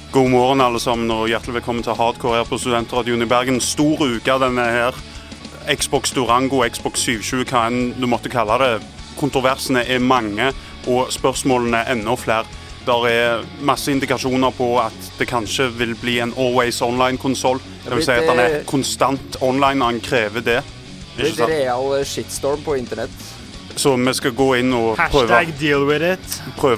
God morgen alle sammen, og hjertelig velkommen til Hardcore her på Studentradioen i Bergen. Stor uke denne her. Xbox Durango, Xbox 720, hva enn du måtte kalle det. Kontroversene mange, og spørsmålene enda flere. Der masse indikasjoner på at det kanskje vil bli en always online-konsol. Det vil si at den konstant online, og han krever det. Det blir et real shitstorm på internett. Så vi skal gå inn og deal with it.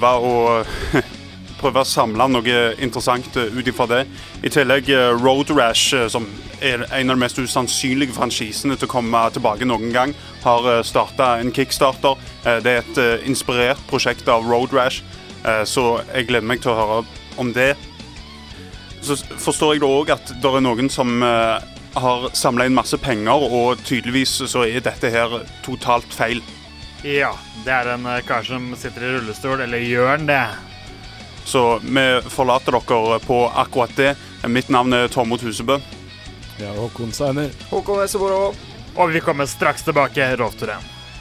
Prøve å samle noe interessant ut ifra det. I tillegg Road Rash, som en av de mest usannsynlige franchisene til å komme tilbake noen gang, har startet en Kickstarter. Det et inspirert prosjekt av Road Rash, så jeg gleder meg til å høre om det. Så forstår jeg da også at det noen som har samlet inn masse penger, og tydeligvis så dette her totalt feil. Ja, det en kar som sitter i rullestol, eller gjør han det? Så vi forlater dere på akkurat det. Mitt navn Tormod Husebø. Ja, Håkon Seiner. Håkon Vesterborg. Og vi kommer straks tilbake, Rovture.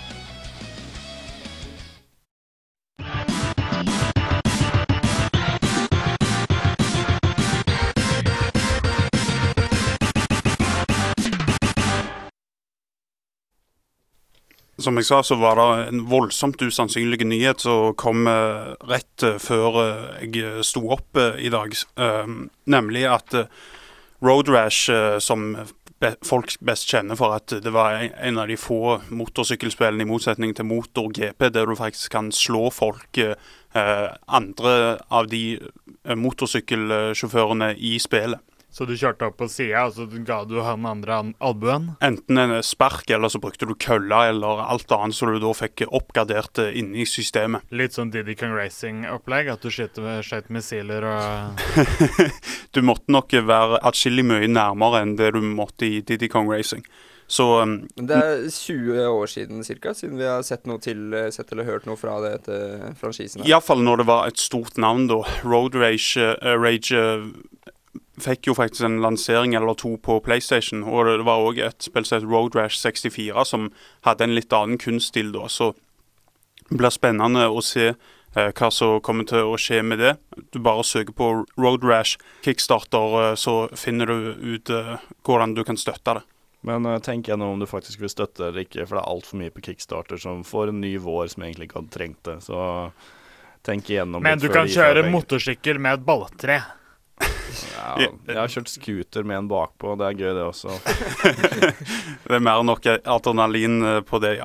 Som jeg sa, så var det en voldsomt usannsynlig nyhet som kom rett før jeg sto opp i dag. Nemlig at Road Rash, som folk best kjenner for at det var en av de få motorsykkelspillene i motsetning til MotorGP, der du faktisk kan slå folk, andre av de motorsykkelsjåførene i spillet. Så du kjørte opp på siden, og så ga du han andre albuen? Enten en spark, eller så brukte du kølla, eller alt annet, så du da fikk oppgradert inne i systemet. Litt sånn Diddy Kong Racing-opplegg, at du skjøt missiler og... Du måtte nok være atskillig mye nærmere enn det du måtte i Diddy Kong Racing. Så, det 20 år siden cirka, siden vi har sett eller hørt noe fra det til franchisene. I hvert fall når det var et stort navn da. Road Rage fikk jo faktisk en lansering eller to på PlayStation, og det var også et spill som het Road Rash 64, som hadde en litt annen kunststil da, så det blir spennende å se hva som kommer til å skje med det. Du bare søker på Road Rash Kickstarter, så finner du ut hvordan du kan støtte det. Men tenk gjennom om du faktisk vil støtte eller ikke, for det alt for mye på Kickstarter som får en ny vår som egentlig ikke hadde trengt det, så tenk igjennom. Men du kan kjøre motorsykkel med et balltre. Ja, jeg har kjørt scooter med en bakpå, det gøy det også. Det mer nok adrenalin på det, ja.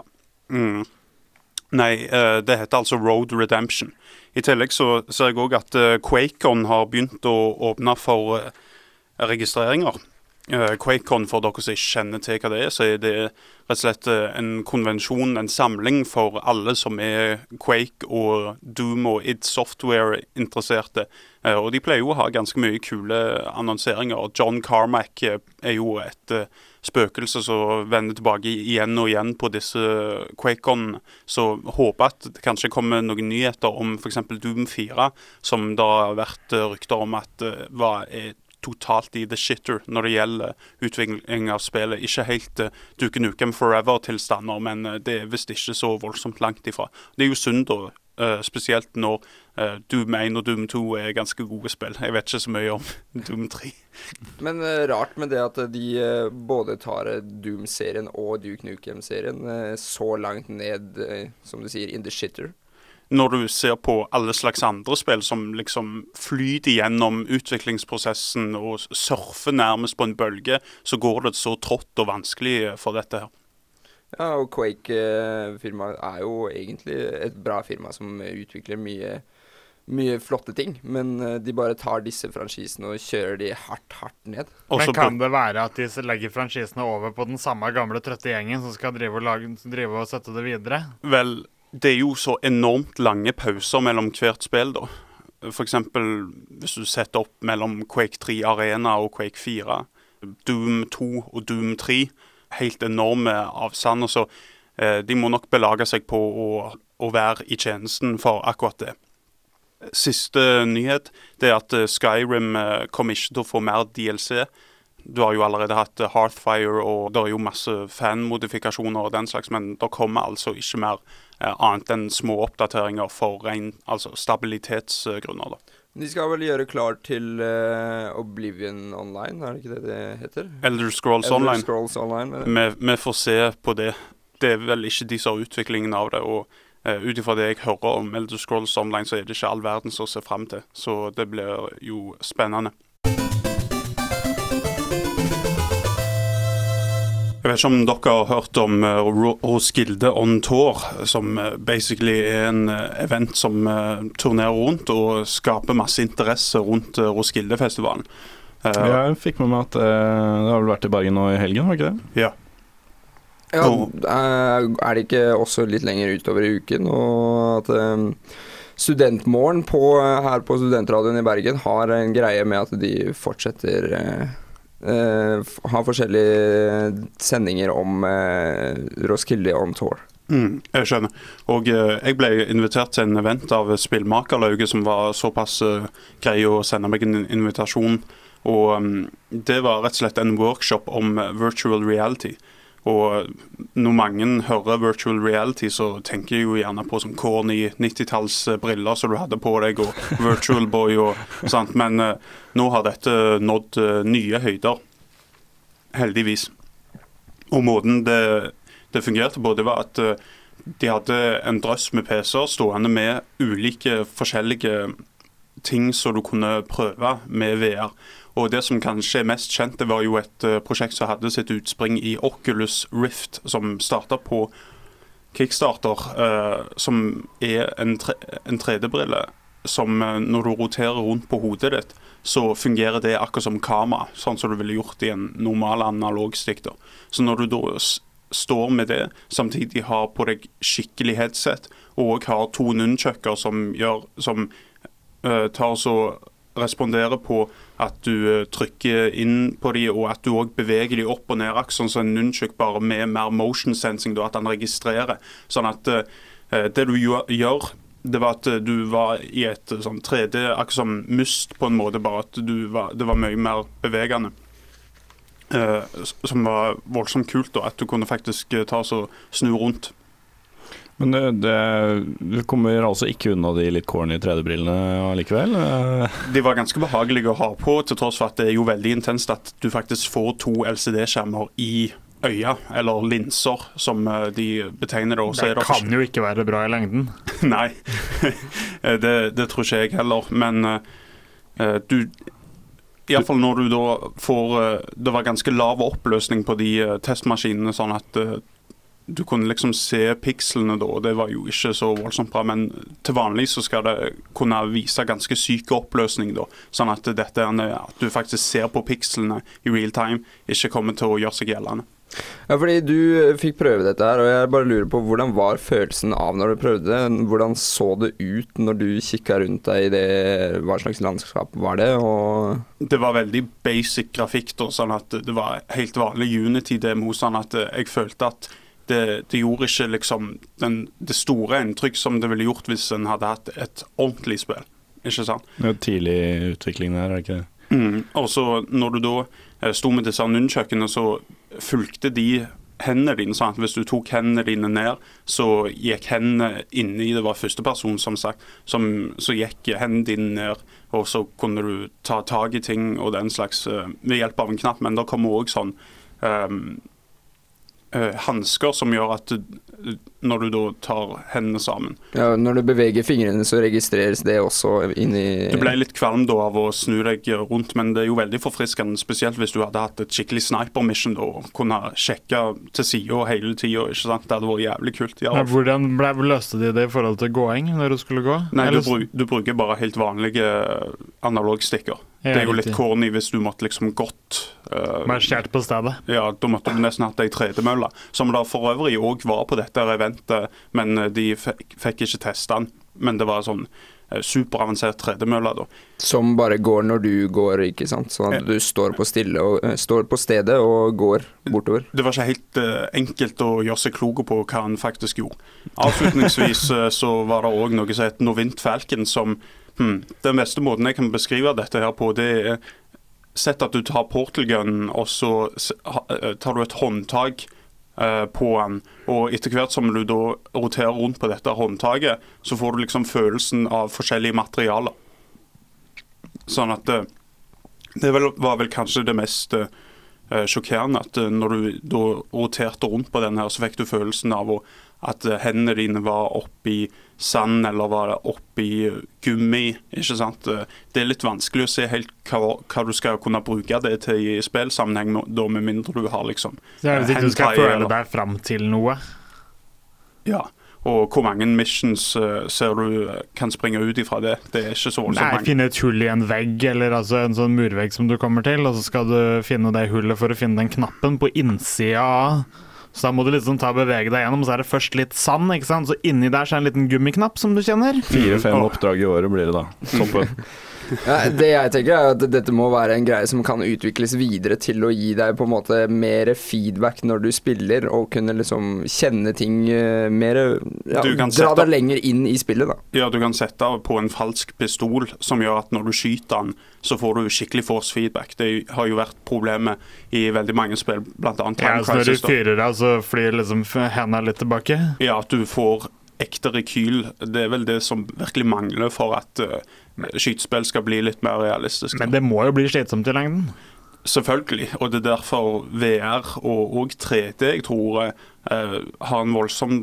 Nei, det heter altså Road Redemption. I tillegg så ser jeg også at QuakeCon har begynt å åpne for registreringer. QuakeCon, for dere som ikke kjenner til hva det så det rett og slett en konvensjon, en samling for alle som Quake og Doom og id Software interesserte. Og de pleier jo å ha ganske mye kule annonseringer. John Carmack jo et spøkelse som vender tilbake igjen og igjen på disse QuakeCon. Så håper at det kanskje kommer noen nyheter om for eksempel Doom 4, som da har vært rykter om at var totalt i the shitter når det gjelder utvikling av spillet. Ikke helt Duke Nukem Forever-tilstander, men det visst ikke så voldsomt langt ifra. Det jo synd da, spesielt når Doom 1 og Doom 2 ganske gode spill. Jeg vet ikke så mye om Doom 3. Men rart med det at de både tar Doom-serien og Duke Nukem-serien så langt ned, som du sier, in the shitter. Når du ser på alle slags andre spill som liksom flyter gjennom utviklingsprosessen og surfer nærmest på en bølge, så går det så trått og vanskelig for dette her. Ja, og Quake-firmaet jo egentlig et bra firma som utvikler mye flotte ting, men de bare tar disse franchisene og kjører de hardt ned. Men kan det være at de legger franchisene over på den samme gamle trøtte gjengen som skal drive og sette det videre? Vel, det jo så enormt lange pauser mellom hvert spill da. For eksempel hvis du setter opp mellom Quake 3 Arena og Quake 4, Doom 2 og Doom 3, helt enorme avstander, så de må nok belage seg på å være i tjenesten for akkurat det. Siste nyhet, det at Skyrim kommer ikke til å få mer DLC. Du har jo allerede hatt Hearthfire, og det jo masse fanmodifikasjoner og den slags, men det kommer altså ikke mer annet enn små oppdateringer for ren, altså stabilitetsgrunner da. De skal vel gjøre klar til Oblivion Online, er det ikke det heter? Elder Scrolls Elder Online. Scrolls Online. Vi får se på det. Det vel ikke de som har utviklingen av det, og ut ifra det jeg hører om Elder Scrolls Online, så det ikke all verden som ser frem til. Så det blir jo spennende. Jeg vet ikke om dere har hørt om Roskilde on Tour, som basically en event som turnerer rundt og skaper masse interesse rundt Roskilde-festivalen. Jeg fikk med meg at det har vel vært i Bergen nå i helgen, var det ikke det? Ja. Ja, er det ikke også litt lenger utover i uken, og at Studentmorgen her på Studentradioen i Bergen har en greie med at de fortsetter har forskjellige sendinger om Roskilde on Tour. Jeg skjønner. Og jeg ble invitert til en event av Spillmakerlauget som var såpass grei å sende meg en invitasjon. Og det var rett og slett en workshop om virtual reality. Og når mange hører virtual reality, så tenker jeg jo gjerne på sånn corny 90-talls briller som du hadde på deg, og virtual boy og sånt. Men nå har dette nådd nye høyder, heldigvis. Og måten det fungerte på, det var at de hadde en drøss med PC-er stående med ulike forskjellige ting som du kunne prøve med VR. Og det som kanskje er mest kjent, det var jo et prosjekt som hadde sitt utspring i Oculus Rift, som startet på Kickstarter, som er en 3D-brille, som når du roterer rundt på hodet ditt, så fungerer det akkurat som kamera, sånn som du ville gjort i en normal analogstick. Så når du da står med det, samtidig har på deg skikkelig headset, og har 2 nunchucker som tar så responderer på at du trykker inn på de, og at du også beveger de opp og ned, sånn som en nunchuk, bare med mer motion sensing, da, at den registrerer. Sånn at det du gjør, det var at du var i et sånn 3D, akkurat som Myst på en måte, bare at det var mye mer bevegende. Som var voldsomt kult, da, at du kunne faktisk ta og snu rundt. Men du kommer altså ikke unna de litt corny 3D-brillene allikevel? De var ganske behagelige å ha på, til tross for at det er jo veldig intenst at du faktisk får 2 LCD-skjermer i øya, eller linser, som de betegner det. Det kan jo ikke være bra i lengden. Nei, det tror ikke jeg heller. Men i alle fall når du da får det var ganske lav oppløsning på de testmaskinene, sånn at du kunne liksom se pikslene da, og det var jo ikke så voldsomt bra, men til vanlig så skal det kunne vise ganske syk oppløsning da, sånn at at du faktisk ser på pikslene i real time, ikke kommer til å gjøre seg gjeldende. Ja, fordi du fikk prøve dette her, og jeg bare lurer på hvordan var følelsen av når du prøvde det? Hvordan så det ut når du kikket rundt deg i det, hva slags landskap var det? Det var veldig basic grafikk da, sånn at det var helt vanlig Unity-demo, sånn at jeg følte at det gjorde ikke liksom det store inntrykk som det ville gjort hvis en hadde hatt et ordentlig spill, ikke sant? Det er tidlig utvikling der, er det ikke det? Og så når du da stod med disse nunchuckene, så fulgte de hendene dine, sånn at hvis du tok hendene dine ned, så gikk hendene inni, det var første person som sagt, så gikk hendene dine ned, og så kunne du ta tag i ting og den slags ved hjelp av en knapp, men da kommer også sånn handsker som gjør at når du da tar hendene sammen. Ja, når du beveger fingrene så registreres det også inni... Du ble litt kvalm da av å snu deg rundt, men det er jo veldig forfriskende, spesielt hvis du hadde hatt et skikkelig sniper-mission da, og kunne sjekke til siden hele tiden, ikke sant? Det hadde vært jævlig kult. Ja. Hvordan løste de det i forhold til gåing når du skulle gå? Nei, du bruker bare helt vanlige analogstikker. Det er jo litt corny hvis du måtte liksom gått marsjert på stedet. Ja, da måtte du nesten hatt ei 3D-mølle, som da for øvrig også var på dette eventet, men de fikk ikke teste den. Men det var sånn superavansert 3D-mølle da. Som bare går når du går, ikke sant? Sånn at du står på stedet og går bortover. Det var ikke helt enkelt å gjøre seg kloke på hva han faktisk gjorde. Avslutningsvis så var det også noe som het Novint Falcon, som den beste måten jeg kan beskrive dette her på, det er sett at du tar portalgunnen, og så tar du et håndtag på den, og etter hvert som du da roterer rundt på dette håndtaget, så får du liksom følelsen av forskjellige materialer. Sånn at var vel kanskje det mest sjokkerende, at når du da roterte rundt på den her, så fikk du følelsen av at hendene dine var oppi sand, eller var oppi gummi, ikke sant? Det litt vanskelig å se helt hva du skal kunne bruke det til i spillsammenheng, da med mindre du har liksom Så hvis ikke du skal føle deg fram til noe. Ja, og hvor mange missions ser du kan springe ut ifra det? Det ikke så voldsomt mange. Nei, finne et hull i en vegg, eller altså en sånn murvegg som du kommer til, og så skal du finne det hullet for å finne den knappen på innsida av. Så da må du liksom bevege deg gjennom, så er det først litt sand, ikke sant? Så inni der så er en liten gummiknapp som du kjenner. 4-5 oppdrag i året blir det da. Toppen. Ja, det jeg tenker er at dette må være en greie som kan utvikles videre til å gi deg på en måte mer feedback når du spiller, og kunne liksom kjenne ting mer, dra deg lenger inn i spillet da. Ja, du kan sette på en falsk pistol som gjør at når du skyter den, så får du skikkelig force feedback. Det har jo vært problemet i veldig mange spill, blant annet Time Crisis. Ja, så når du fyrer deg, så flyr liksom hendene litt tilbake? Ja, at du får ekte rekyl. Det er vel det som virkelig mangler for at skytespill skal bli litt mer realistisk. Men det må jo bli slitsomt i lengden? Selvfølgelig, og det er derfor VR og 3D, jeg tror, har en voldsom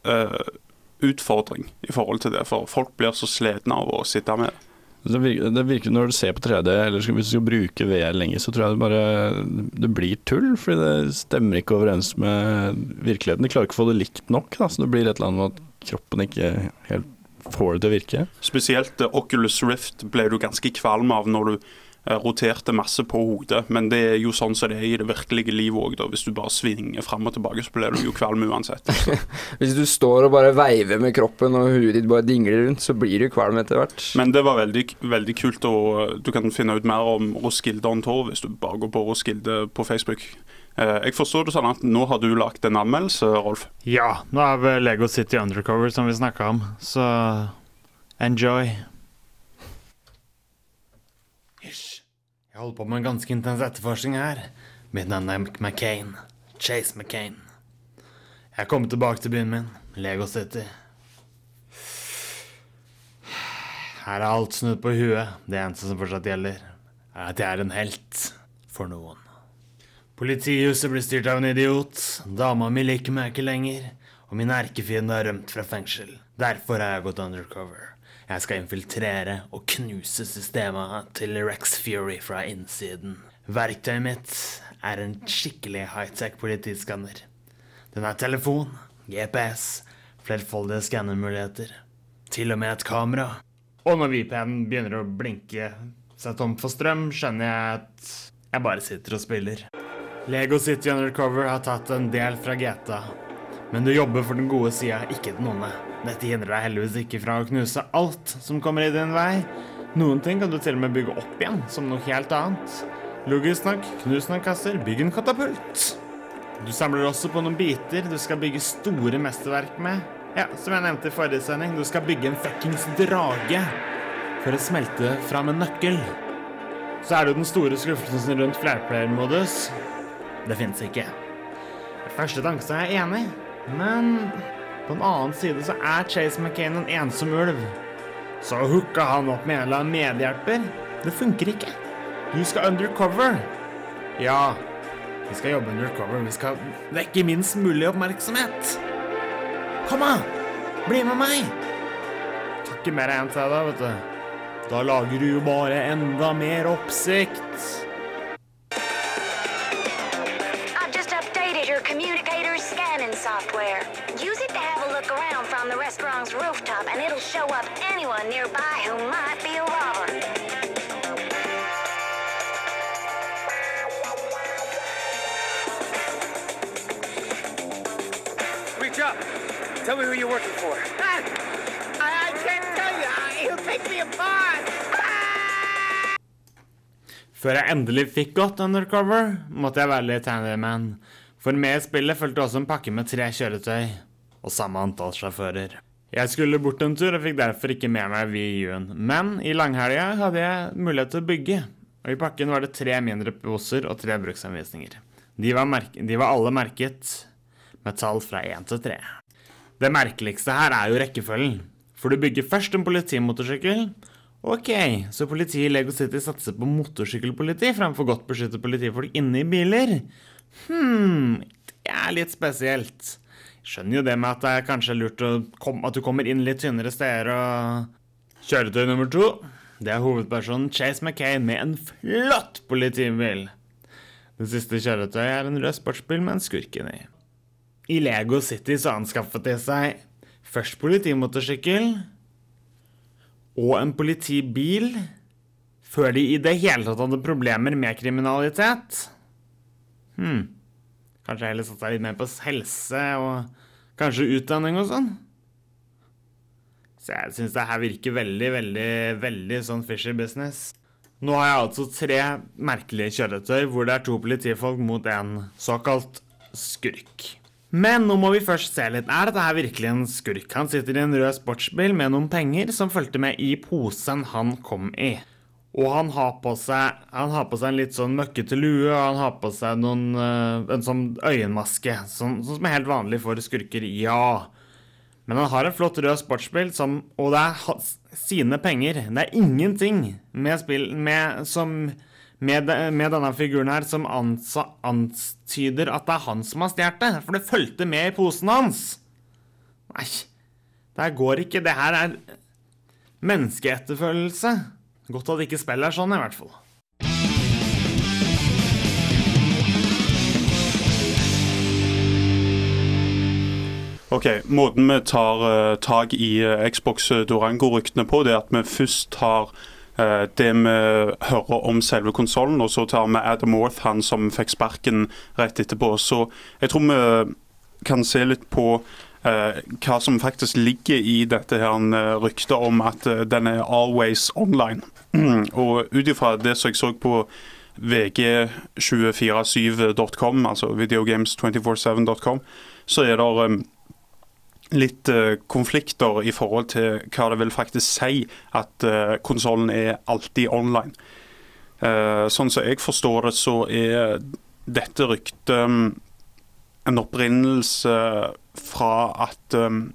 utfordring i forhold til det, for folk blir så sledne av å sitte med det. Det virker når du ser på 3D, eller hvis du skal bruke VR lenge, så tror jeg det blir tull, fordi det stemmer ikke overens med virkeligheten. De klarer ikke å få det likt nok, da, så det blir et eller annet med at kroppen ikke helt får det til å virke. Spesielt Oculus Rift ble du ganske kvalm av når du roterte masse på hodet, men det er jo sånn som det er i det virkelige livet også, da. Hvis du bare svinger frem og tilbake, så blir du jo kvalm uansett. Hvis du står og bare veiver med kroppen, og huet ditt bare dingler rundt, så blir du kvalm etter hvert. Men det var veldig, veldig kult, og du kan finne ut mer om Roskilde on Tour hvis du bare går på Roskilde på Facebook. Jeg forstår det sånn at nå har du lagt en anmeldelse, Rolf? Ja, nå har vi Lego City Undercover som vi snakket om, så enjoy. Jeg holder på med en ganske intens etterforskning her. Mitt navn er McCain. Chase McCain. Jeg er kommet tilbake til byen min, Lego City. Her er alt snudd på huet. Det eneste som fortsatt gjelder, er at jeg er en helt for noen. Politihuset blir styrt av en idiot. Dama mi liker meg ikke lenger, og min erkefiende har rømt fra fengsel. Derfor har jeg gått undercover. Jeg skal infiltrere og knuse systemet til Rex Fury fra innsiden. Verktøyet mitt er en skikkelig high-tech politiskanner. Den har telefon, GPS, flerfoldige skannermuligheter, til og med et kamera. Og når VPN begynner å blinke seg tom for strøm, skjønner jeg at jeg bare sitter og spiller. Lego City Undercover har tatt en del fra GTA, men du jobber for den gode siden, ikke den onde. Dette hindrer deg heldigvis ikke fra å knuse alt som kommer i din vei. Noen ting kan du til og med bygge opp igjen, som noe helt annet. Logisk nok, knus noen kasser, bygg en katapult. Du samler også på noen biter du skal bygge store mesterverk med. Ja, som jeg nevnte i forrige sending, du skal bygge en fuckings drage for å smelte fram en nøkkel. Så er det jo den store skuffelsen rundt flerplayer-modus. Det finnes ikke. I første tanke så er jeg enig, men på en annen side så er Chase McCain en ensom ulv. Så hooka han opp med en eller annen medhjelper. Det funker ikke. Du skal undercover. Ja, vi skal jobbe undercover. Vi skal vekke minst mulig oppmerksomhet. Kom da, bli med meg. Takk mer enn til deg, vet du. Da lager du jo bare enda mer oppsikt. Software. Use it to have a look around from the restaurant's rooftop, and it'll show up anyone nearby who might be a robber. Reach up. Tell me who you're working for. I can't tell you. He'll take me apart. Før jeg endelig fikk gått undercover, måtte jeg være litt handyman. For med spillet følte også en pakke med 3 kjøretøy, og samme antall sjåfører. Jeg skulle bort en tur og fikk derfor ikke med meg VU-en, men i langhelga hadde jeg mulighet til å bygge, og i pakken var det 3 mindre poser og 3 bruksanvisninger. De var alle merket med tall fra 1 til 3. Det merkeligste her er jo rekkefølgen, for du bygger først en politimotorsykkel, Ok, så politiet i Lego City satser på motorsykkelpoliti fremfor godt beskyttet politifolk inne i biler. Det litt spesielt. Jeg skjønner jo det med at det kanskje lurt at du kommer inn litt tynnere steder og... Kjøretøy nummer 2. Det hovedpersonen Chase McCain med en flott politibil. Det siste kjøretøyet en rød sportsbil med en skurk inni. I Lego City så anskaffet de seg først politimotorsykkel og en politibil før de i det hele tatt hadde problemer med kriminalitet. Kanskje heller satt seg litt mer på helse og kanskje utdanning og sånn. Så jeg synes det her virker veldig sånn fishy business. Nå har jeg altså 3 merkelige kjøretøy hvor det 2 politifolk mot en såkalt skurk. Men nå må vi først se litt. Dette her virkelig en skurk? Han sitter i en rød sportsbil med noen penger som fulgte med i posen han kom i. Og han har på seg en litt sånn møkkete lue, og han har på seg en sånn øyenmaske, sånn som helt vanlig for skurker, ja. Men han har en flott rød sportsbil, og det sine penger. Det ingenting med denne figuren her som antyder at det han som har stjert det, for det følte med i posen hans. Nei, det går ikke. Det her menneskeetterfølgelse. Godt at ikke spillet sånn i hvert fall. Ok, måten vi tar tag i Xbox Durango-ryktene på, det at vi først tar det vi hører om selve konsolen, og så tar vi Adam Orth, han som fikk sparken rett etterpå. Så jeg tror vi kan se litt på hva som faktisk ligger i dette her ryktet om at den always online. Og utifra det som jeg så på vg247.com, altså videogames247.com, så det litt konflikter i forhold til hva det vil faktisk si at konsolen alltid online. Sånn som jeg forstår det, så dette ryktet en opprinnelse fra at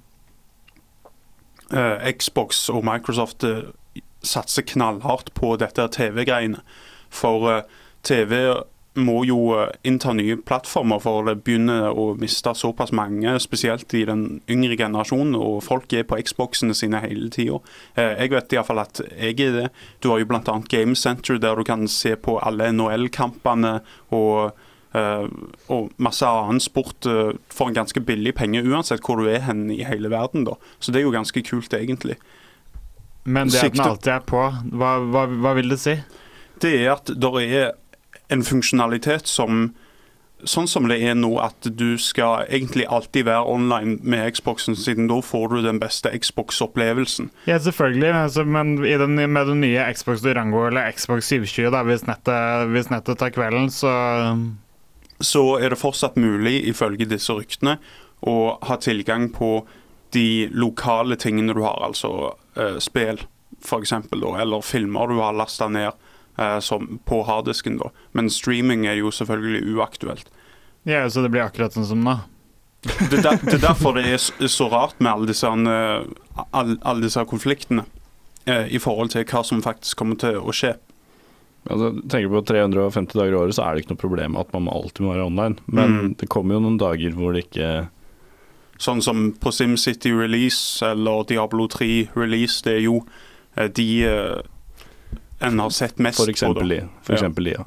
Xbox og Microsoft satser knallhardt på dette TV-greiene. For TV må jo innta nye plattformer, for det begynner å miste såpass mange, spesielt i den yngre generasjonen, og folk på Xboxene sine hele tiden. Jeg vet i hvert fall at jeg det. Du har jo blant annet Game Center, der du kan se på alle NHL-kampene og masse annen sport for en ganske billig penge, uansett hvor du hen i hele verden da. Så det jo ganske kult egentlig. Men det at den alltid på, hva vil det si? Det at det en funksjonalitet sånn som det nå, at du skal egentlig alltid være online med Xboxen, siden da får du den beste Xbox-opplevelsen. Ja, selvfølgelig, men med den nye Xbox Durango eller Xbox 720, da, hvis nettet tar kvelden, så det fortsatt mulig, ifølge disse ryktene, å ha tilgang på de lokale tingene du har, altså spill, for eksempel, da, eller filmer du har lastet ned, som på harddisken da. Men streaming jo selvfølgelig uaktuelt. Ja, så det blir akkurat sånn som nå. Det derfor det så rart med alle disse konfliktene i forhold til hva som faktisk kommer til å skje. Altså, tenker du på 350 dager i året, så det ikke noe problem at man alltid må være online. Men det kommer jo noen dager hvor det ikke... Sånn som på SimCity Release eller Diablo 3 Release, det jo de... en har sett mest for eksempel på det. For eksempel ja.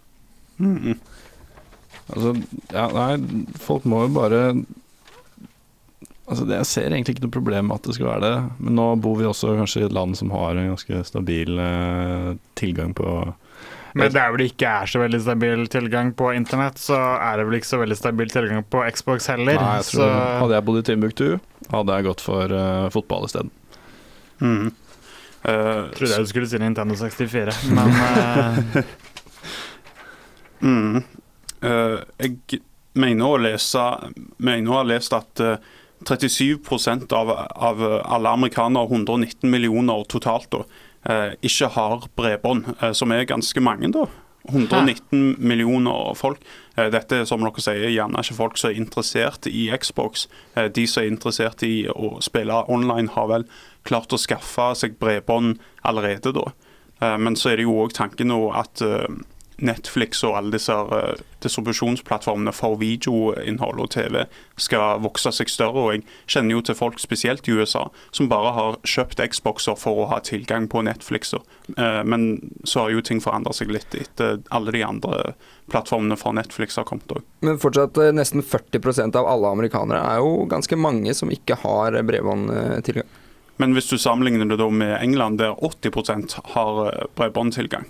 Altså, ja, nei, folk må jo bare... Altså, jeg ser egentlig ikke noe problem med at det skal være det, men nå bor vi også kanskje i et land som har en ganske stabil tilgang på... Men der hvor det ikke så veldig stabil tilgang på internett, så det vel ikke så veldig stabil tilgang på Xbox heller. Nei, jeg tror, hadde jeg bodd i Timbuktu, hadde jeg gått for fotball i stedet. Trodde jeg du skulle si Nintendo 64, men jeg mener å ha lest at 37% av alle amerikanere, 119 millioner totalt da, ikke har bredbånd, som ganske mange da. 119 millioner folk. Dette er, som dere sier, gjerne ikke folk som er interessert i Xbox. De som er interessert i å spille online har vel klart å skaffe seg bredbånd allerede da. Men så er det jo også tanken nå at Netflix og alle disse distribusjonsplattformene for videoinnhold og TV skal vokse seg større, og jeg kjenner jo til folk spesielt i USA som bare har kjøpt Xboxer for å ha tilgang på Netflixer. Men så har jo ting forandret seg litt etter alle de andre plattformene for Netflix har kommet også. Men fortsatt nesten 40% av alle amerikanere er jo ganske mange som ikke har bredbåndtilgang. Men hvis du sammenligner det da med England, der 80% har bredbåndtilgang,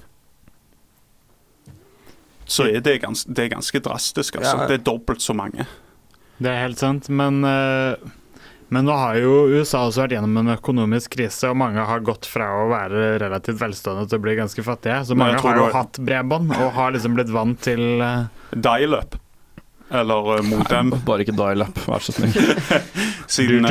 så er det ganske drastisk. Altså. Ja. Det er dobbelt så mange. Det er helt sant, men nå har jo USA også vært gjennom en økonomisk krise, og mange har gått fra å være relativt velstående til å bli ganske fattige. Så mange har jo hatt bredbånd, og har liksom blitt vant til dial-up, eller modem. Bare ikke dial-up, vær så snill. Siden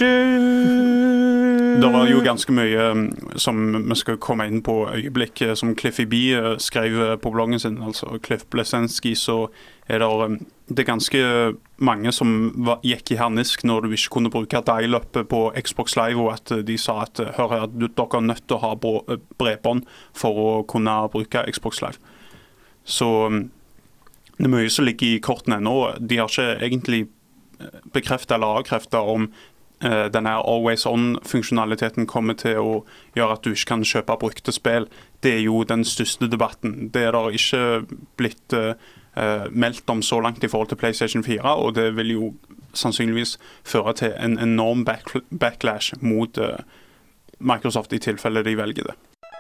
det var jo ganske mye som vi skal komme inn på øyeblikk, som Cliffy B skrev på bloggen sin, altså Cliff Blesensky, så er det ganske mange som gikk i harnisk når du ikke kunne bruke dial-up på Xbox Live, og at de sa at hør her, dere er nødt til å ha bredbånd for å kunne bruke Xbox Live. Så det er mye som ligger i kortene ennå. De har ikke egentlig bekreftet eller avkreftet om denne Always On-funksjonaliteten kommer til å gjøre at du ikke kan kjøpe brukte spill. Det er jo den største debatten. Det er da ikke blitt meldt om så langt i forhold til PlayStation 4, og det vil jo sannsynligvis føre til en enorm backlash mot Microsoft i tilfelle de velger det.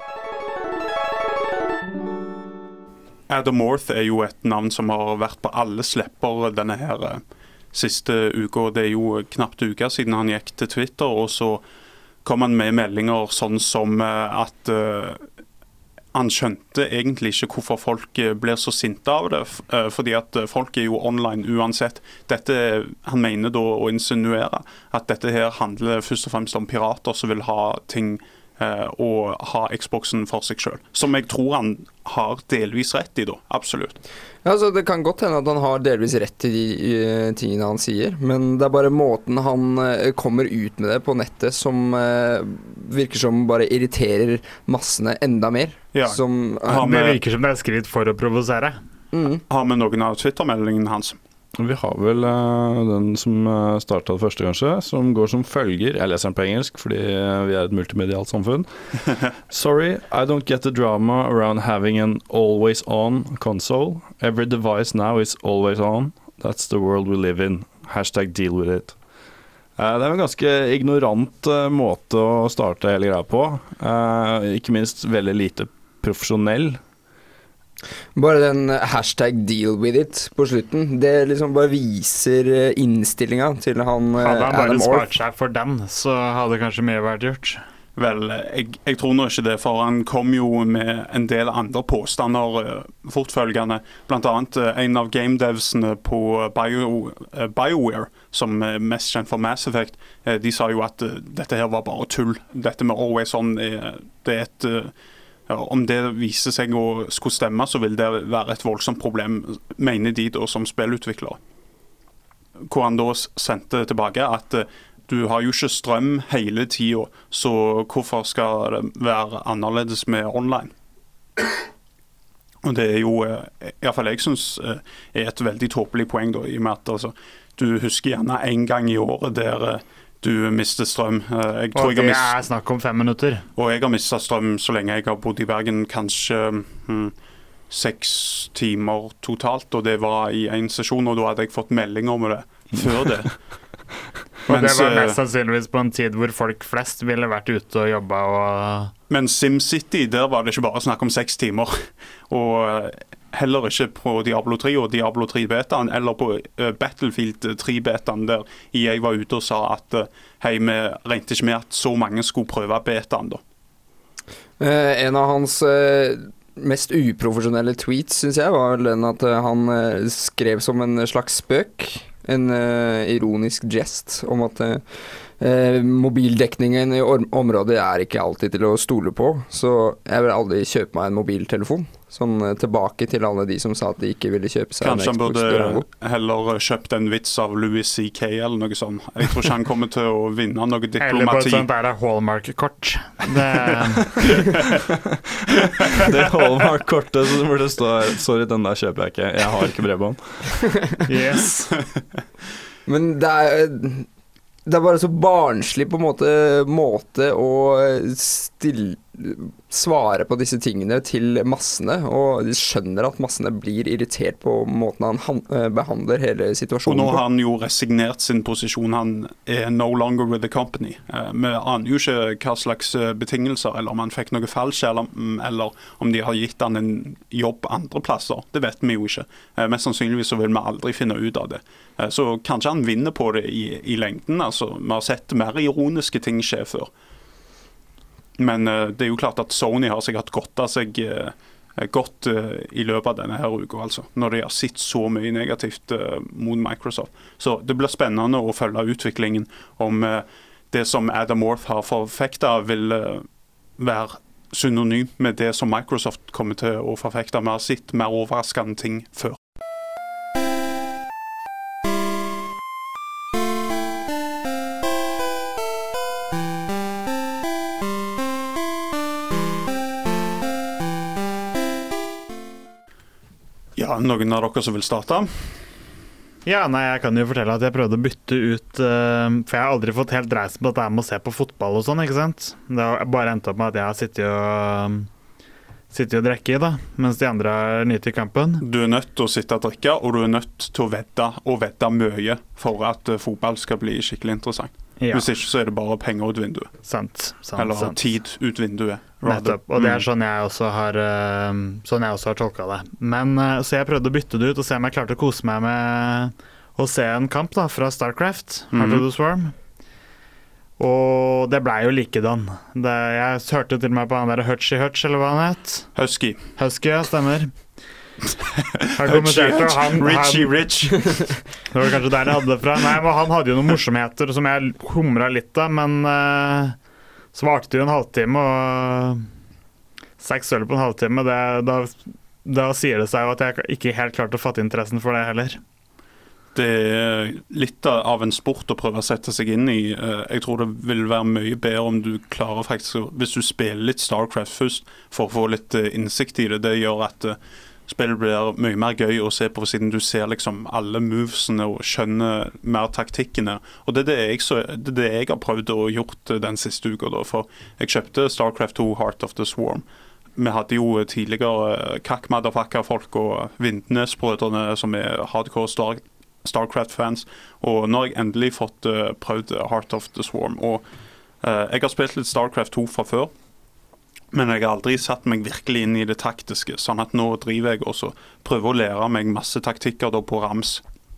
Adam Orth er jo et navn som har vært på alle slepper denne her siste uka. Det er jo knapt uka siden han gikk til Twitter, og så kom han med meldinger sånn som at han skjønte egentlig ikke hvorfor folk blir så sinte av det, fordi at folk er jo online uansett. Han mener da å insinuere at dette her handler først og fremst om pirater som vil ha ting og ha Xboxen for seg selv. Som jeg tror han har delvis rett i da, absolutt. Ja, altså det kan godt hende at han har delvis rett i de tingene han sier, men det er bare måten han kommer ut med det på nettet som virker som bare irriterer massene enda mer. Ja. Det virker som det er skrevet for å provosere. Har vi noen av Twitter-meldingene hans? Vi har vel den som startet det første kanskje, som går som følger. Jeg leser den på engelsk, fordi vi er et multimedialt samfunn. Sorry, I don't get the drama around having an always-on console. Every device now is always on. That's the world we live in. #deal with it. Det er en ganske ignorant måte å starte hele greia på. Ikke minst veldig lite profesjonell. Bare den #deal with it på slutten, det liksom bare viser innstillinga til han Hadde han bare Adam spart Orth. seg for den, så hadde kanskje mye vært gjort. Vel, jeg tror nå ikke det, for han kom jo med en del andre påstander fortfølgende. Blant annet en av gamedevsene på BioWare, som er mest kjent for Mass Effect, de sa jo at dette her var bare tull. Dette med Always On, det er et om det viser seg å skulle stemme, så vil det være et voldsomt problem, mener de da som spillutviklere. Hvor han da sendte tilbake at du har jo ikke strøm hele tiden, så hvorfor skal det være annerledes med online? Og det er jo, i hvert fall jeg synes, er et veldig tåpelig poeng da, i og med at altså, du husker gjerne en gang i året der du mister strøm. Og det er snakk om 5 minutter. Og jeg har mistet strøm så lenge jeg har bodd i Bergen, kanskje 6 timer totalt, og det var i en sesjon, og da hadde jeg fått melding om det før det. Og det var mest sannsynligvis på en tid hvor folk flest ville vært ute og jobbet og... Men SimCity, der var det ikke bare snakk om 6 timer, og heller ikke på Diablo 3 og Diablo 3-betaen, eller på Battlefield 3-betaen, der jeg var ute og sa at hei, vi regnet ikke med at så mange skulle prøve betaen da. En av hans mest uprofesjonelle tweets, synes jeg, var den at han skrev som en slags spøk, en ironisk gest, om at Mobildekningen i området ikke alltid til å stole på, så jeg vil aldri kjøpe meg en mobiltelefon. Sånn tilbake til alle de som sa at de ikke ville kjøpe seg Kanskje en han Xbox Durango. burde heller kjøpt en vits av Louis C.K. eller noe sånt. Jeg tror ikke han kommer til å vinne noe Eller på diplomati. et sånt der Hallmark-kort. Det Hallmark-kortet som burde stå her. Sorry, den der kjøper jeg ikke. Jeg har ikke bredbånd. Yes. Men det bare så barnslig på en måte å svare på disse tingene til massene, og de skjønner at massene blir irritert på måten han behandler hele Og situasjonen nå på. har han jo resignert sin posisjon. Han no longer with the company. Vi aner jo ikke hva slags betingelser, eller om han fikk noe fallskjerm, eller om de har gitt han en jobb andre plasser. Det vet vi jo ikke. Mest sannsynligvis så vil vi aldri finne ut av det. Så kanskje han vinner på det i lengden. Altså, vi har sett mer ironiske ting skje før. Men det jo klart at Sony har sikkert gått av seg godt i løpet av denne her uka, altså, når de har sett så mye negativt mot Microsoft. Så det blir spennende å følge utviklingen om det som Adam Orth har forfekta, vil være synonym med det som Microsoft kommer til å forfekte. Vi har sett mer overraskende ting før. Ja, noen av dere som vil starte? Ja, nei, jeg kan jo fortelle at jeg prøvde å bytte ut for jeg har aldri fått helt dreisen på at jeg må se på fotball og sånn, ikke sant? Det har bare endt opp med at jeg har sittet og drikke i da, mens de andre har nytt i kampen. Du nødt til å sitte og drikke, og du nødt til å vedde mye for at fotball skal bli skikkelig interessant. Ja. Hvis ikke så det bare penger ut vinduet. Sant. Eller tid ut vinduet. Nettopp, og det sånn jeg også har tolket det. Men så jeg prøvde å bytte det ut og se om jeg klarte å kose meg med å se en kamp da, fra StarCraft, Heart of the Swarm. Og det ble jo likedan. Jeg hørte til og med på han der Hutch, eller hva han het. Husky, ja, stemmer. Han kommenterte, og Richie. det var kanskje der jeg hadde det fra. Nei, men han hadde jo noen morsomheter som jeg humret litt av, men så varte det jo en halvtime, og 6 øl på en halvtime, da sier det seg jo at jeg ikke helt klarte å fatte interessen for det heller. Det litt av en sport å prøve å sette seg inn i. Jeg tror det vil være mye bedre om du klarer faktisk, hvis du spiller litt StarCraft først, for å få litt innsikt i det. Det gjør at spillet blir mye mer gøy å se på, siden du ser liksom alle movesene og skjønner mer taktikkene. Og det er det jeg har prøvd å gjort den siste uka da, for jeg kjøpte StarCraft 2 Heart of the Swarm. Vi hadde jo tidligere Kakk-Madafakka-folk og Vindnes-brødrene som hardcore StarCraft-fans, og nå har jeg endelig fått prøvd Heart of the Swarm. Og jeg har spilt litt StarCraft 2 fra før, men jeg har aldri satt meg virkelig inn i det taktiske, sånn at nå driver jeg også prøver å lære meg masse taktikker da på rams.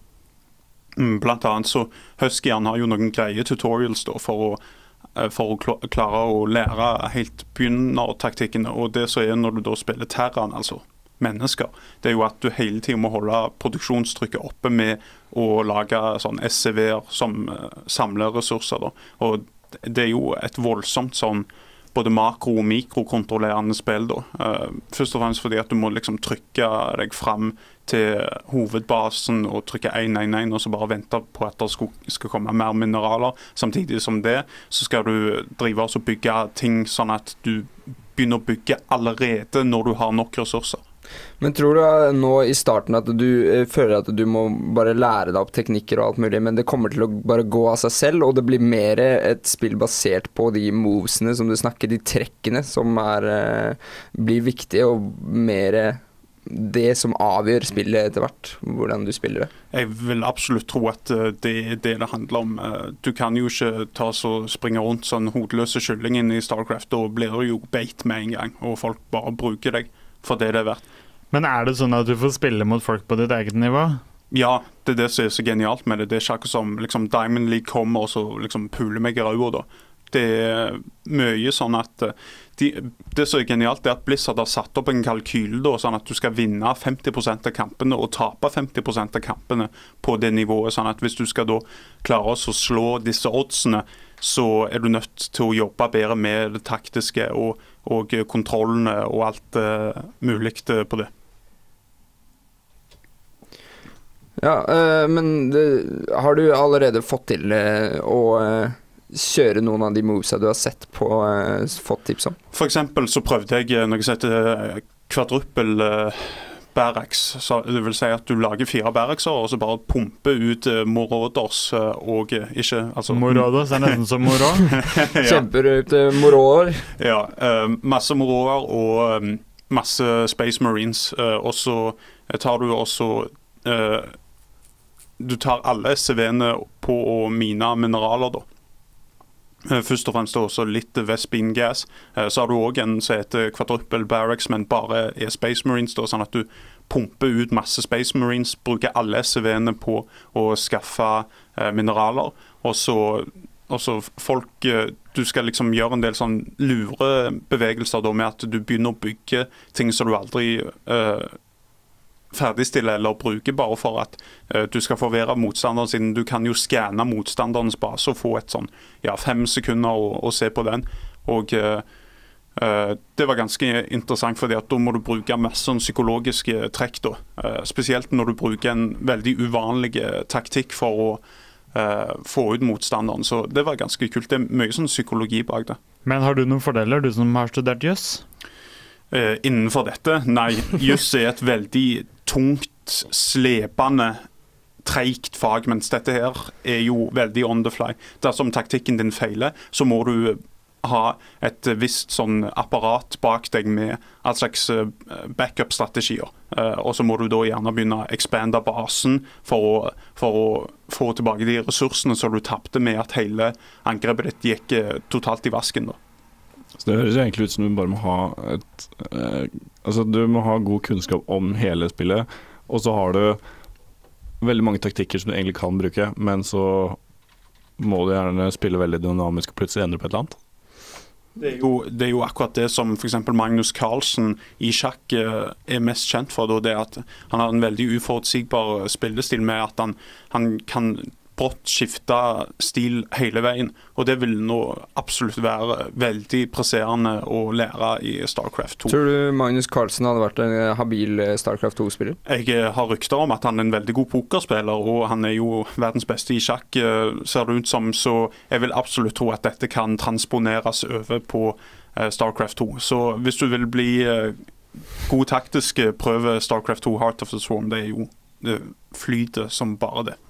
Blant annet så Huskyan har jo noen greie tutorials da for å klare å lære helt begynnertaktikkene, og det så når du da spiller Terran, altså mennesker, det jo at du hele tiden må holde produksjonstrykket oppe med å lage sånn SCV-er som samler ressurser da, og det jo et voldsomt sånn både makro- og mikrokontrollerende spill da. Først og fremst fordi at du må liksom trykke deg frem til hovedbasen og trykke 111 og så bare vente på at det skal komme mer mineraler. Samtidig som det, så skal du drive og bygge ting sånn at du begynner å bygge allerede når du har nok ressurser. Men tror du nå i starten at du føler at du må bare lære deg opp teknikker og alt mulig, men det kommer til å bare gå av seg selv, og det blir mer et spill basert på de movesene som du snakker, de trekkene som blir viktige, og mer det som avgjør spillet etter hvert, hvordan du spiller det? Jeg vil absolutt tro at det handler om. Du kan jo ikke springe rundt sånn hodeløse kyllingen i StarCraft, da blir du jo beit med en gang, og folk bare bruker deg for det er verdt. Men det sånn at du får spille mot folk på ditt eget nivå? Ja, det det som så genialt med det. Det ikke akkurat som liksom, Diamond League kommer og så liksom puler meg i røya da. Det mye sånn at det som genialt er at Blizzard har satt opp en kalkyle da, sånn at du skal vinne 50% av kampene og tape 50% av kampene på det nivået, sånn at hvis du skal da klare oss å slå disse oddsene så du nødt til å jobbe bedre med det taktiske og kontrollene og alt mulig på det. Ja, men har du allerede fått til å kjøre noen av de movesa du har sett på, fått tips om? For eksempel så prøvde jeg noe som heter kvadruppel barracks. Så det vil si at du lager 4 barrackser og så bare pumper ut morodders og ikke altså, Morodos er nesten som moro. Ja. Kjemper ut moroer. Ja, masse moroer og masse Space Marines. Og så tar du også du tar alle SCV-ene på å mine mineraler da. Først og fremst også litt Vespene gas. Så har du også en som heter quadruple barracks, men bare Space Marines da, sånn at du pumper ut masse Space Marines, bruker alle SCV-ene på å skaffe mineraler, og så folk, du skal liksom gjøre en del sånn lure bevegelser da, med at du begynner å bygge ting som du aldri ferdigstille eller bruke bare for at du skal forvirre motstanderen sin. Du kan jo skanne motstanderens base og få et sånn 5 sekunder å se på den. Og det var ganske interessant, fordi at da må du bruke masse sånn psykologiske trekk da. Spesielt når du bruker en veldig uvanlig taktikk for å få ut motstanderen. Så det var ganske kult. Det er mye sånn psykologi bak det. Men har du noen fordeler, du som har studert juss? Innenfor dette? Nei, juss er et veldig tungt, slepende, treigt fag, mens dette her er jo veldig on the fly. Dersom taktikken din feiler, så må du ha et visst sånn apparat bak deg med all slags backup-strategier. Og så må du da gjerne begynne å expande basen for å få tilbake de ressursene som du tappte med at hele angrepet ditt gikk totalt i vasken da. Så det høres egentlig ut som du bare må ha du må ha god kunnskap om hele spillet, og så har du veldig mange taktikker som du egentlig kan bruke, men så må du gjerne spille veldig dynamisk og plutselig endre på et eller annet. Det er jo akkurat det som for eksempel Magnus Carlsen i sjakk er mest kjent for, det er at han har en veldig uforutsigbar spillestil med at han kan brått skifte stil hele veien, og det vil nå absolutt være veldig presserende å lære i StarCraft 2. Tror du Magnus Carlsen hadde vært en habil StarCraft 2-spiller? Jeg har rykter om at han er en veldig god pokerspiller, og han er jo verdens beste i sjakk, ser det ut som, så jeg vil absolutt tro at dette kan transponeres over på StarCraft 2. Så hvis du vil bli god taktisk, prøve StarCraft 2 Heart of the Swarm. Det er jo det flyter som bare det.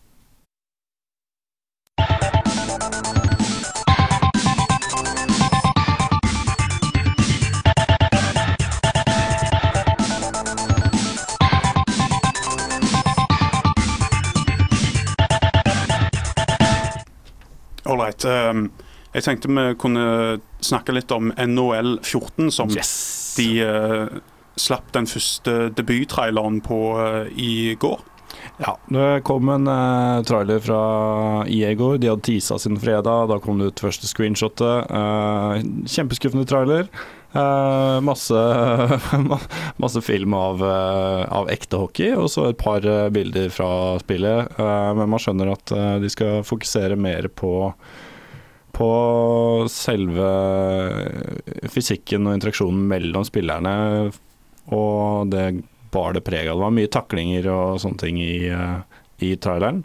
Alright, jeg tenkte vi kunne snakke litt om NHL 14 som de slapp den første debuttraileren på i går. Ja, det kom en trailer fra EA i går. De hadde teaset sin fredag. Da kom det ut første screenshotet. Kjempeskuffende trailer. Masse film av ekte hockey, og så et par bilder fra spillet. Men man skjønner at de skal fokusere mer på selve fysikken og interaksjonen mellom spillerne, og det bar det preg av. Det var mye taklinger og sånne ting i traileren.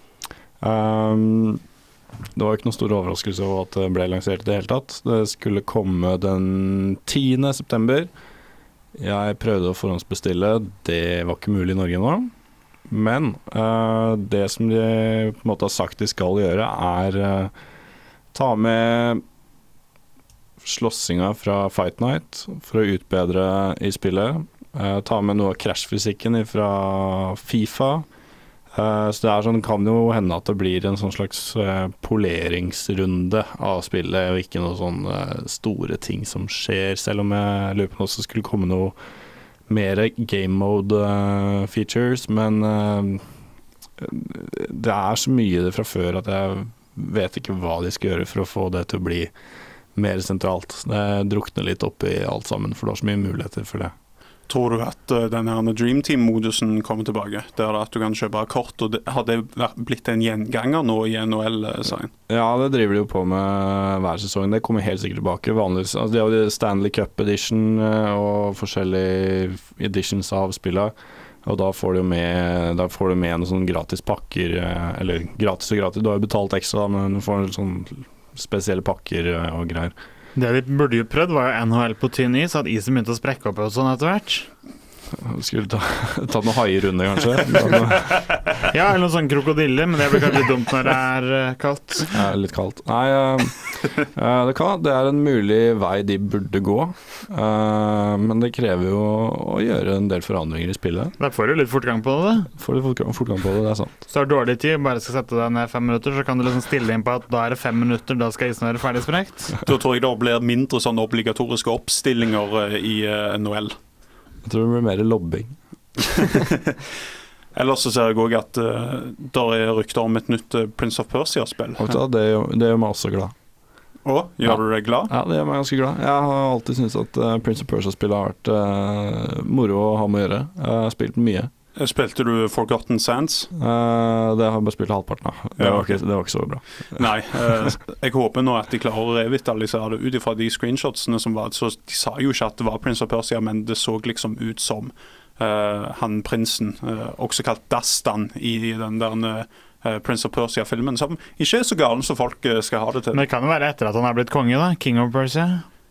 Det var ikke noen stor overraskelse over at det ble lansert i det hele tatt. Det skulle komme den 10. september. Jeg prøvde å forhåndsbestille. Det var ikke mulig i Norge nå. Men det som de på en måte har sagt de skal gjøre, er ta med slåssinga fra Fight Night for å utbedre i spillet. Ta med noe av krasjfysikken fra FIFA. Så det er sånn, kan jo hende at det blir en sånn slags poleringsrunde av spillet, og ikke noe sånn store ting som skjer, selv om jeg lurer på noe som skulle komme noe mer game mode features, men det er så mye fra før at jeg vet ikke hva de skal gjøre for å få det til å bli mer sentralt. Det drukner litt opp i alt sammen, for det er så mye muligheter for det. Tror du at den her Dream Team-modusen kommer tilbake? Der at du kan kjøpe kort, og har det blitt en gjenganger nå i NHL-serien? Ja, det driver de jo på med hver sesong. Det kommer helt sikkert tilbake. Vanligvis, altså de har jo Stanley Cup Edition og forskjellige editions av spillet. Og da får du med noen sånne gratis pakker, eller gratis og gratis. Du har jo betalt ekstra, men du får sånne spesielle pakker og greier. Det de burde jo prøvd var jo NHL på tynn is, at isen begynte å sprekke opp og sånn etter hvert. Skulle tatt noen haier under, kanskje? Ja, eller noen sånn krokodiller, men det blir kanskje litt dumt når det er kaldt. Ja, litt kaldt. Nei, det er en mulig vei de burde gå, men det krever jo å gjøre en del forandringer i spillet. Da får du litt fortgang på det. Får du fortgang på det, det er sant. Så har du dårlig tid, bare skal sette deg ned 5 minutter, så kan du liksom stille inn på at da er det 5 minutter, da skal isen være ferdig sprekt. Da tror jeg det blir mindre sånn obligatoriske oppstillinger i NHL. Jeg tror det blir mer lobbing. Ellers så ser jeg også at der er rykter om et nytt Prince of Persia-spill. Det gjør meg også glad. Gjør du deg glad? Ja, det gjør meg ganske glad. Jeg har alltid syntes at Prince of Persia-spillet har vært moro å ha med å gjøre. Jeg har spilt mye. Spilte du Forgotten Sands? Det har jeg bare spilt halvparten av. Det var ikke så bra. Nei, jeg håper nå at de klarer å revitalisere det ut ifra de screenshotsene som var. Så de sa jo ikke at det var Prince of Persia, men det så liksom ut som han prinsen, også kalt Dastan i den der Prince of Persia-filmen, som ikke er så galen som folk skal ha det til. Men det kan jo være etter at han har blitt konge da, King of Persia.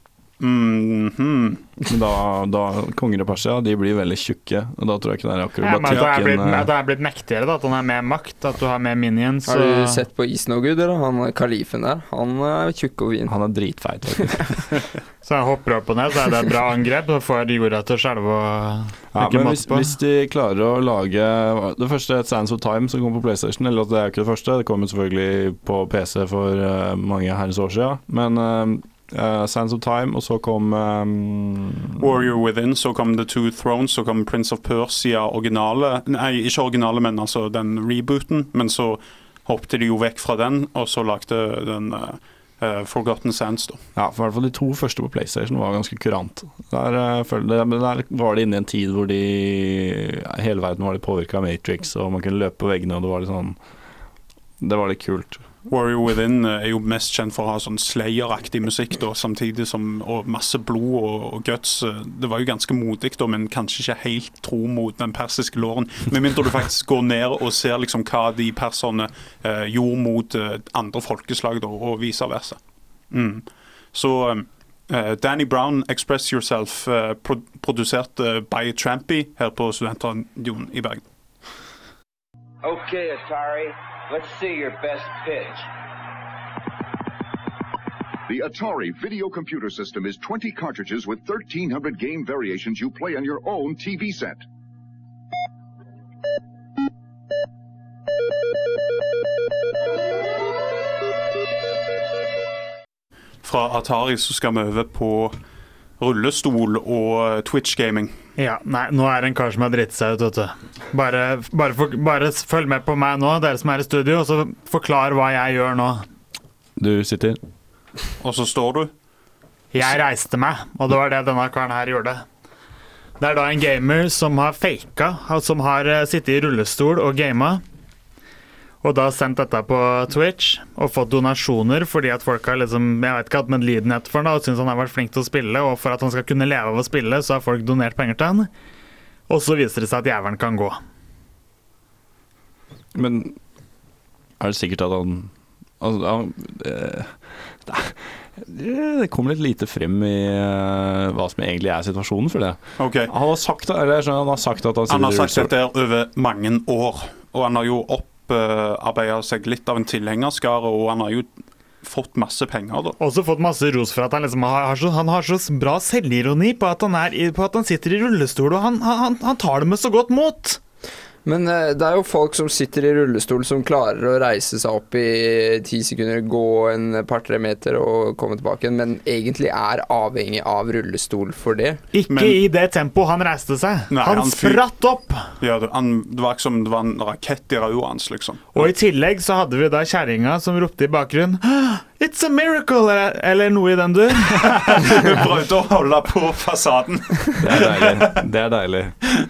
Da konger og Persia, de blir veldig tjukke, og da tror jeg ikke det er akkurat at det er blitt mektigere da, at han er mer makt, at du har mer minions. Har du sett på Isnogood, eller? Han kalifen der, han er tjukk og vin. Han er dritfeit. Så han hopper opp og ned, så er det et bra angrep, og får jorda til å skjelve og men hvis de klarer å lage det første Sands of Time som kom på PlayStation, eller at det er ikke det første, det kom selvfølgelig på PC for mange herrens år siden, men Sands of Time, og så kom Warrior Within, så kom The Two Thrones, så kom Prince of Persia originale, nei, ikke originale, men altså den rebooten, men så hoppte de jo vekk fra den, og så lagde den Forgotten Sands da. Ja, for i hvert fall de 2 første på PlayStation var ganske kurant. Der var det inne i en tid hvor hele verden var litt påvirket av Matrix, og man kunne løpe på veggene, og det var litt kult. Warrior Within er jo mest kjent for å ha sånn Slayer-aktig musikk da, samtidig som og masse blod og guts. Det var jo ganske modig da, men kanskje ikke helt tro mot den persiske låren. Men mindre du faktisk går ned og ser liksom hva de perserne gjorde mot andre folkeslag da, og vice versa. Så Danny Brown, Express Yourself, produsert by Trampy her på Studentradioen i Bergen. Okay, Atari, let's see your best pitch. The Atari video computer system is 20 cartridges with 1,300 game variations you play on your own TV set. Fra Atari så skal vi over på rullestol og Twitch-gaming. Ja, nei, nå er det en kar som har dritt seg ut, vet du. Bare følg med på meg nå, dere som er i studio, og så forklar hva jeg gjør nå. Du sitter. Og så står du. Jeg reiste meg, og det var det denne karen her gjorde. Det er da en gamer som har faket, som har sittet i rullestol og gamet, og da sendt dette på Twitch, og fått donasjoner, fordi at folk har liksom, jeg vet ikke, hatt medlidenhet for han, og synes han har vært flink til å spille, og for at han skal kunne leve av å spille, så har folk donert penger til han. Og så viser det seg at jævelen kan gå. Men er det sikkert at han... det kommer litt lite frem i hva som egentlig er situasjonen for det. Okay. Han har sagt at han har sagt dette over mange år, og han har jo arbeidet seg litt av en tilhengerskare, og han har jo fått masse penger da. Også fått masse ros for at han liksom han har så bra selvironi på at han sitter i rullestol, og han tar det med så godt mot. Men det jo folk som sitter i rullestol som klarer å reise seg opp i 10 sekunder, gå en par-tre meter og komme tilbake igjen, men egentlig avhengig av rullestol for det. Ikke i det tempo han reiste seg. Nei, han spratt opp. Ja, det var ikke som det var en rakett i rauet hans, liksom. Og i tillegg så hadde vi da kjerringa som ropte i bakgrunnen It's a miracle, eller noe i den dur. Vi prøvde å holde på fasaden. Det deilig.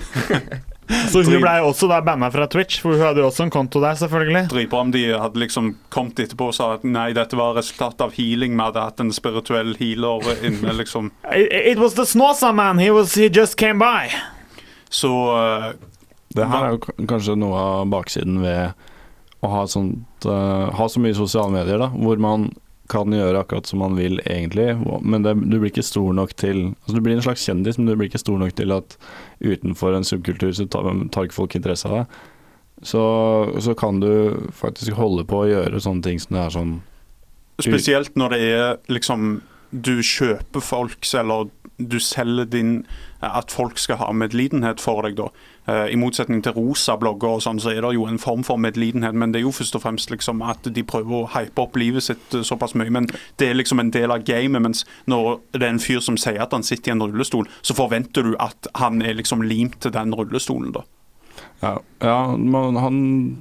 Så hun ble også da bannet fra Twitch, for hun hadde jo også en konto der, selvfølgelig. Dritbra om de hadde liksom kommet etterpå og sa at nei, dette var resultat av healing, vi hadde hatt en spirituell healer inne, liksom. It was the Snåsa man, he just came by. Så det her jo kanskje noe av baksiden ved å ha ha så mye sosiale medier, da, hvor man kan gjøre akkurat som man vil egentlig, men du blir ikke stor nok til, altså du blir en slags kjendis, men du blir ikke stor nok til at utenfor en subkultur så tar ikke folk interesse av deg. Så kan du faktisk holde på å gjøre sånne ting som det sånn spesielt når det liksom du kjøper folk, eller du selger at folk skal ha medlidenhet for deg da. I motsetning til rosa blogger og sånn, så det jo en form for medlidenhet, men det jo først og fremst liksom at de prøver å hype opp livet sitt såpass mye, men det liksom en del av gamet, mens når det en fyr som sier at han sitter i en rullestol, så forventer du at han liksom limt til den rullestolen da. Ja, han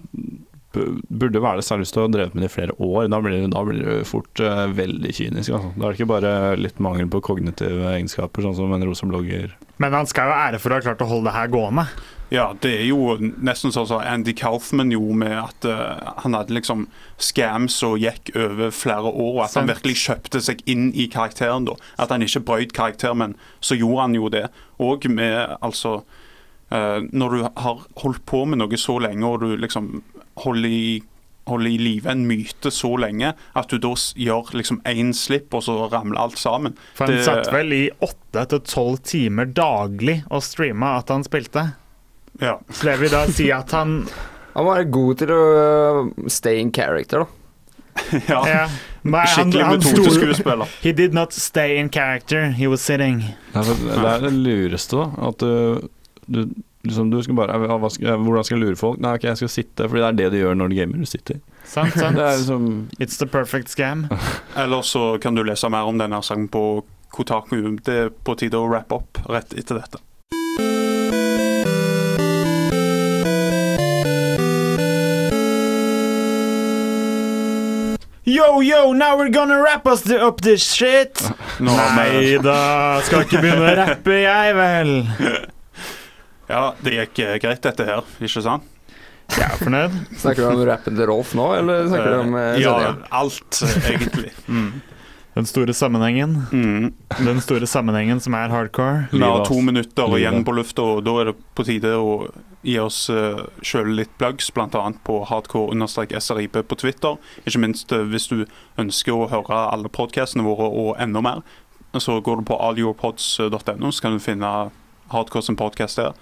burde være det, særlig hvis du har drevet med det i flere år. Da blir det fort veldig kynisk. Altså. Da det ikke bare litt mangel på kognitive egenskaper, sånn som en rosa blogger. Men han skal jo ære for å ha klart å holde det her gående. Ja, det jo nesten sånn som Andy Kaufman gjorde med at han hadde liksom scams og gikk over flere år, og at han virkelig kjøpte seg inn i karakteren da. At han ikke brøt karakter, men så gjorde han jo det. Og med, altså, når du har holdt på med noe så lenge, og du liksom holde i live en myte så lenge at du da gjør liksom en slipp og så ramler alt sammen. For han satt vel i 8-12 timer daglig og streama at han spilte. Ja. Så det vil da si at han var god til å stay in character da. Ja. Skikkelig metodeskuespiller. He did not stay in character, he was sitting. Det det lureste da, at du liksom, du skal bare, hvordan skal jeg lure folk? Nei, ok, jeg skal sitte, fordi det det du gjør når du gamer, du sitter. Sant. Det liksom It's the perfect scam. Eller så kan du lese mer om denne sangen på Kotaku. Det på tide å wrap opp rett etter dette. Yo, now we're gonna wrap us up this shit. Nei da, skal ikke begynne å rappe jeg vel. Ja, det gikk greit dette her, ikke sant? Jeg fornøyd. Snakker du om rappen til Rolf nå, eller snakker du om ja, alt egentlig. Den store sammenhengen. Den store sammenhengen som hardcore. Vi har 2 minutter igjen på lufta, og da det på tide å gi oss selv litt plugs, blant annet på hardcore_SRIP på Twitter. Ikke minst hvis du ønsker å høre alle podcastene våre og enda mer, så går du på allyourpods.no, så kan du finne Hardcore som podcast der.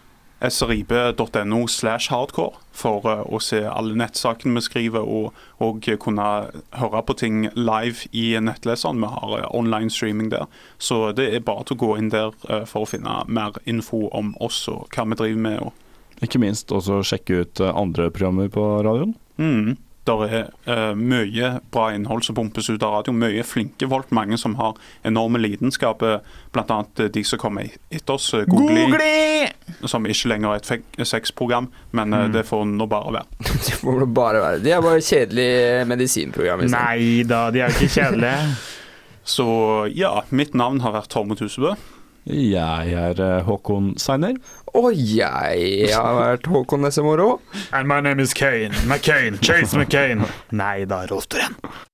srib.no/hardcore for å se alle nettsakene vi skriver og kunne høre på ting live i nettleseren. Vi har online streaming der, så det bare til å gå inn der for å finne mer info om oss og hva vi driver med. Ikke minst også sjekke ut andre programmer på radioen. Der mye bra innhold som pumpes ut av radio, mye flinke folk, mange som har enorme lidenskaper, blant annet de som kommer etter oss, Googly, som ikke lenger et sexprogram, men det får nå bare være. Det får bare være. De bare kjedelig medisinprogram. Nei da, de ikke kjedelige. Så ja, mitt navn har vært Tormod Husebø. Jeg Håkon Seiner. Og jeg har vært Håkon Nessemoro. And my name is Kane. McCain. Chase McCain. Nei da, Rolf Duren.